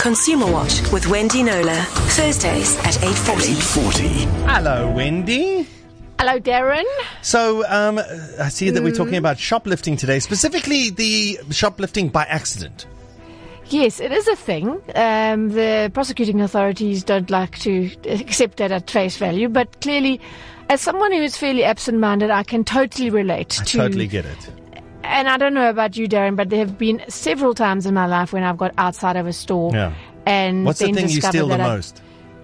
Consumer Watch with Wendy Knowler. Thursdays at 8:40. Hello, Wendy. Hello, Darren. So, I see that we're talking about shoplifting today, specifically the shoplifting by accident. Yes, it is a thing. The prosecuting authorities don't like to accept that at face value, but clearly, as someone who is fairly absent-minded, I can totally relate I to... totally get it. And I don't know about you, Darren, but there have been several times in my life when I've got outside of a store. Yeah. And What's the then thing you steal the discovered that most?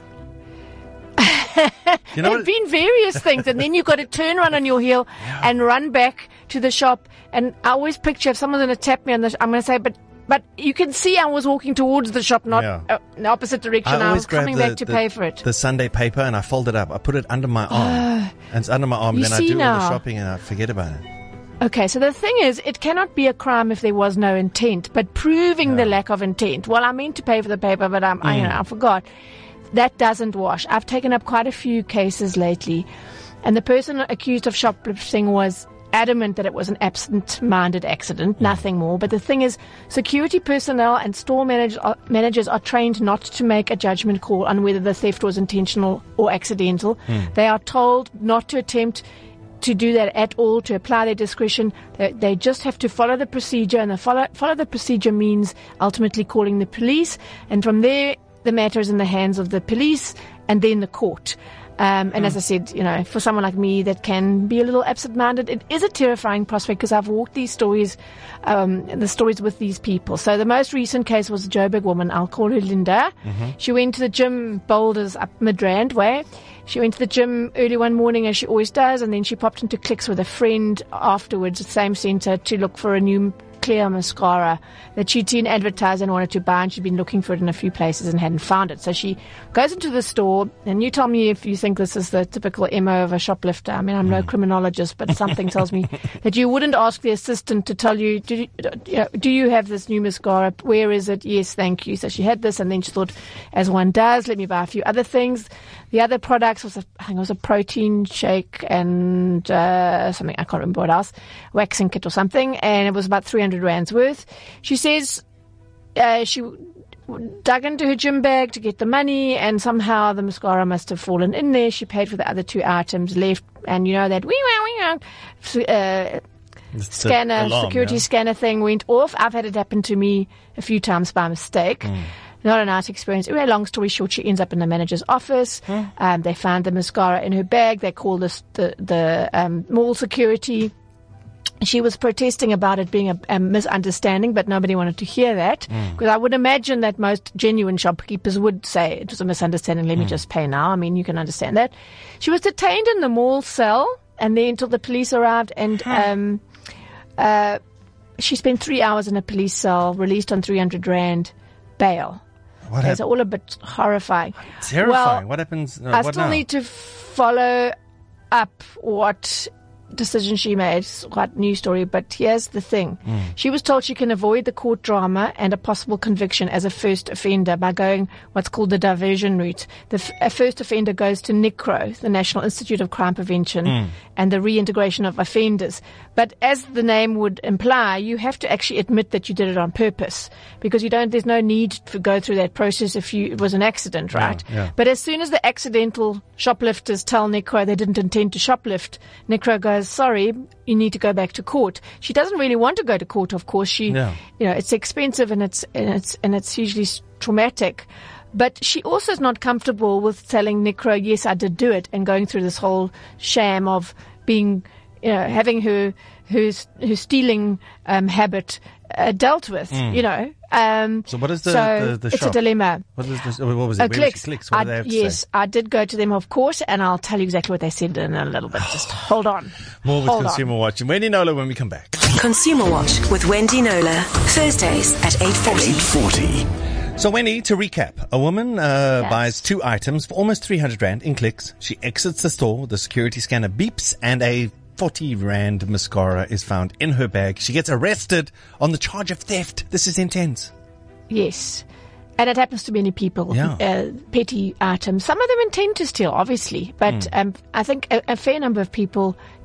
You know There have been various things, and then you've got to turn around on your heel and run back to the shop. And I always picture if someone's going to tap me on the I'm going to say, but you can see I was walking towards the shop, not in the opposite direction. I was coming back to pay for it. The Sunday paper, and I fold it up. I put it under my arm. And it's under my arm, and then I do all the shopping, and I forget about it. Okay, so the thing is, it cannot be a crime if there was no intent, but proving the lack of intent. Well, I meant to pay for the paper, but I forgot. That doesn't wash. I've taken up quite a few cases lately, and the person accused of shoplifting was adamant that it was an absent-minded accident, nothing more. But the thing is, security personnel and store managers are trained not to make a judgment call on whether the theft was intentional or accidental. They are told not to attempt to do that at all, to apply their discretion. They just have to follow the procedure, and follow the procedure means ultimately calling the police, and from there the matter is in the hands of the police and then the court. And as I said, for someone like me that can be a little absent-minded, it is a terrifying prospect because I've walked these stories, the stories with these people. So the most recent case was a Joburg woman. I'll call her Linda. She went to the gym, Boulders up Midrand way. She went to the gym early one morning, as she always does, and then she popped into Clicks with a friend afterwards at the same centre to look for a new clear mascara that she'd seen advertised and wanted to buy, and she'd been looking for it in a few places and hadn't found it. So she goes into the store, and you tell me if you think this is the typical MO of a shoplifter. I mean, I'm no criminologist, but something tells me that you wouldn't ask the assistant to tell you, do you have this new mascara? Where is it? Yes, thank you. So she had this, and then she thought, as one does, let me buy a few other things. The other products was a protein shake and something, I can't remember what else, waxing kit or something, and it was about 300 rands worth. She says she dug into her gym bag to get the money, and somehow the mascara must have fallen in there. She paid for the other two items, left, and that security scanner thing went off. I've had it happen to me a few times by mistake. Not a nice experience. Anyway, long story short, she ends up in the manager's office. They found the mascara in her bag. They called the mall security. She was protesting about it being a misunderstanding, but nobody wanted to hear that. Because I would imagine that most genuine shopkeepers would say it was a misunderstanding, let me just pay now. I mean, you can understand that. She was detained in the mall cell, and then until the police arrived, and she spent 3 hours in a police cell, released on 300 Rand bail. So all a bit horrifying. Terrifying. What happens? I still need to follow up what decision she made. It's quite a new story, but here's the thing. She was told she can avoid the court drama and a possible conviction as a first offender by going what's called the diversion route. A first offender goes to NICRO, the National Institute of Crime Prevention, and the reintegration of offenders. But as the name would imply, you have to actually admit that you did it on purpose, because there's no need to go through that process if it was an accident, right? Yeah. But as soon as the accidental shoplifters tell NICRO they didn't intend to shoplift, NICRO goes, sorry, you need to go back to court. She doesn't really want to go to court, of course. It's expensive and it's hugely traumatic. But she also is not comfortable with telling NICRO, yes, I did do it, and going through this whole sham of being, having her stealing habit dealt with, So what is the shop? It's a dilemma. What was it? Clicks. Clicks. What do they have to yes, say? I did go to them, of course, and I'll tell you exactly what they said in a little bit. Just hold on. More with Consumer Watch. And Wendy Knowler when we come back. Consumer Watch with Wendy Knowler. Thursdays at 8:40. So, Wendy, to recap, a woman buys 2 items for almost 300 Rand in Clicks. She exits the store, the security scanner beeps, and a 40 Rand mascara is found in her bag. She gets arrested on the charge of theft. This is intense. Yes. And it happens to many people, petty items. Some of them intend to steal, obviously, but I think a fair number of people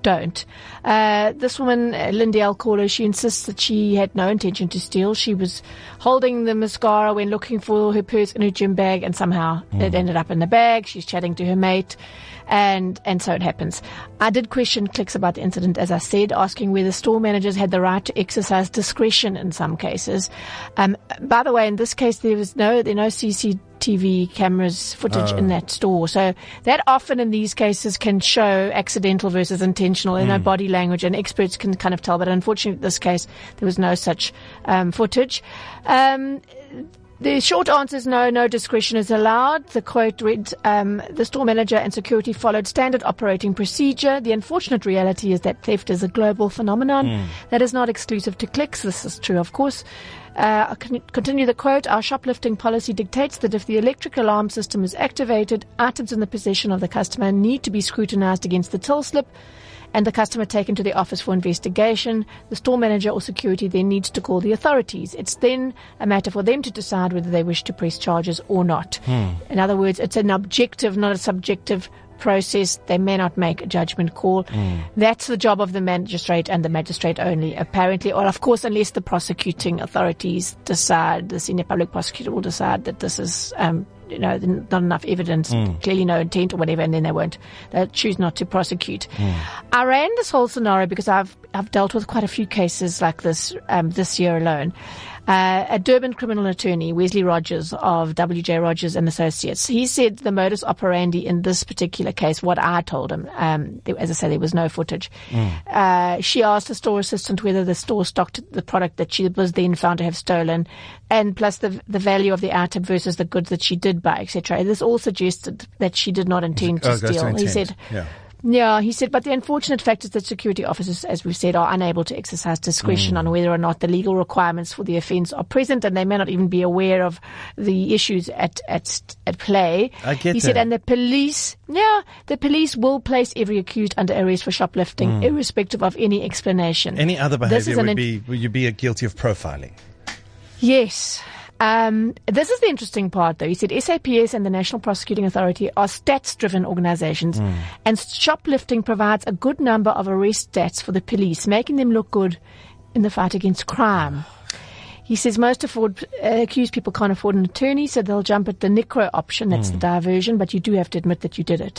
don't. This woman, Lindy, I'll call her, she insists that she had no intention to steal. She was holding the mascara when looking for her purse in her gym bag, and somehow it ended up in the bag. She's chatting to her mate, and so it happens. I did question Clicks about the incident, as I said, asking whether store managers had the right to exercise discretion in some cases. By the way, in this case, there are no CCTV cameras footage in that store. So that often in these cases can show accidental versus intentional, body language, and experts can kind of tell. But unfortunately, in this case, there was no such footage. The short answer is no discretion is allowed. The quote read, the store manager and security followed standard operating procedure. The unfortunate reality is that theft is a global phenomenon that is not exclusive to Clicks. This is true, of course. I can continue the quote. Our shoplifting policy dictates that if the electric alarm system is activated, items in the possession of the customer need to be scrutinized against the till slip and the customer taken to the office for investigation. The store manager or security then needs to call the authorities. It's then a matter for them to decide whether they wish to press charges or not. In other words, it's an objective, not a subjective process. They may not make a judgment call. That's the job of the magistrate and the magistrate only, apparently, or of course, unless the prosecuting authorities decide, the senior public prosecutor will decide that this is, not enough evidence, clearly no intent or whatever, and then they'll choose not to prosecute. I ran this whole scenario because I've dealt with quite a few cases like this, this year alone. A Durban criminal attorney, Wesley Rogers of W.J. Rogers and Associates, he said the modus operandi in this particular case, what I told him, as I said, there was no footage. She asked the store assistant whether the store stocked the product that she was then found to have stolen, and plus the value of the item versus the goods that she did buy, etc. This all suggested that she did not intend to steal. He said, he said, but the unfortunate fact is that security officers, as we've said, are unable to exercise discretion on whether or not the legal requirements for the offence are present, and they may not even be aware of the issues at play. He said, and the police will place every accused under arrest for shoplifting, irrespective of any explanation. Any other behaviour would you be guilty of profiling? Yes. This is the interesting part, though. He said SAPS and the National Prosecuting Authority are stats-driven organizations, and shoplifting provides a good number of arrest stats for the police, making them look good in the fight against crime. He says most accused people can't afford an attorney, so they'll jump at the NICRO option. That's the diversion, but you do have to admit that you did it.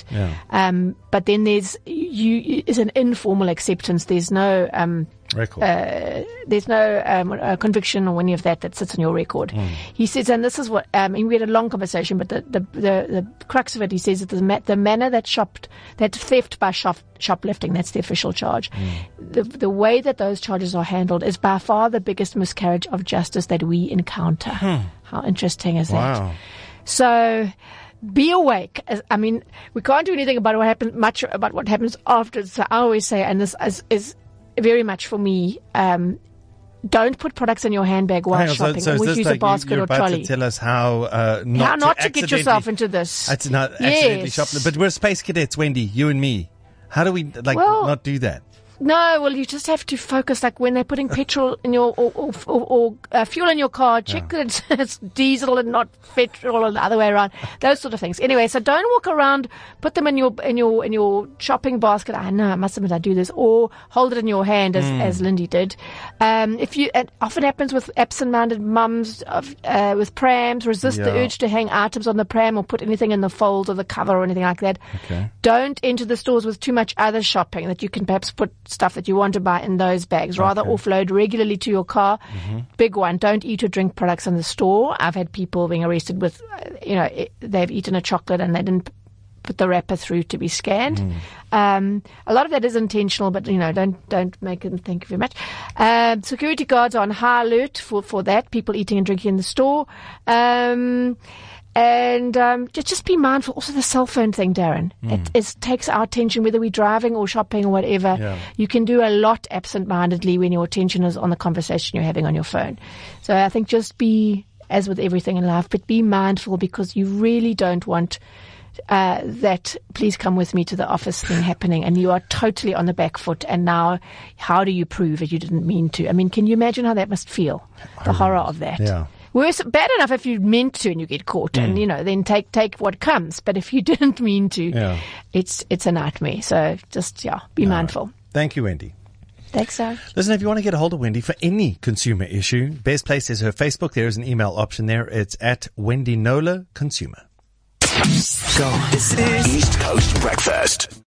But then there's an informal acceptance. There's no record. There's no conviction or any of that sits on your record. He says, and this is what we had a long conversation, but the crux of it, he says that the manner that theft by shoplifting, that's the official charge. The way that those charges are handled is by far the biggest miscarriage of justice that we encounter. How interesting is that? So be awake. We can't do anything about what happens after. So I always say, and this is very much for me, don't put products in your handbag while shopping. So always use a basket or trolley. To tell us how not to get yourself into this. That's not accidentally shopping. But we're space cadets, Wendy, you and me. How do we not do that? No, well, you just have to focus, like when they're putting petrol in your or fuel in your car, check that it's diesel and not petrol, and the other way around. Those sort of things. Anyway, so don't walk around, put them in your shopping basket. I know, I must admit, I do this, or hold it in your hand as Lindy did. It often happens with absent-minded mums with prams. Resist the urge to hang items on the pram or put anything in the fold or the cover or anything like that. Okay. Don't enter the stores with too much other shopping that you can perhaps put stuff that you want to buy in those bags. Rather offload regularly to your car. Big one, don't eat or drink products in the store. I've had people being arrested with, they've eaten a chocolate and they didn't put the wrapper through to be scanned. A lot of that is intentional, but don't make it. Thank you very much. Security guards are on high alert for that. People eating and drinking in the store. And just be mindful. Also, the cell phone thing, Darren. It takes our attention, whether we're driving or shopping or whatever. Yeah. You can do a lot absent-mindedly when your attention is on the conversation you're having on your phone. So I think just be, as with everything in life, but be mindful, because you really don't want that please come with me to the office thing happening, and you are totally on the back foot, and now how do you prove that you didn't mean to? I mean, can you imagine how that must feel? The horror of that. Yeah. Worse, bad enough if you meant to and you get caught, and then take what comes. But if you didn't mean to, it's a nightmare. So just be mindful. Thank you, Wendy. Thanks, Doug. Listen, if you want to get a hold of Wendy for any consumer issue, best place is her Facebook. There is an email option there. It's at Wendy Knowler Consumer. Go. This is East Coast Breakfast.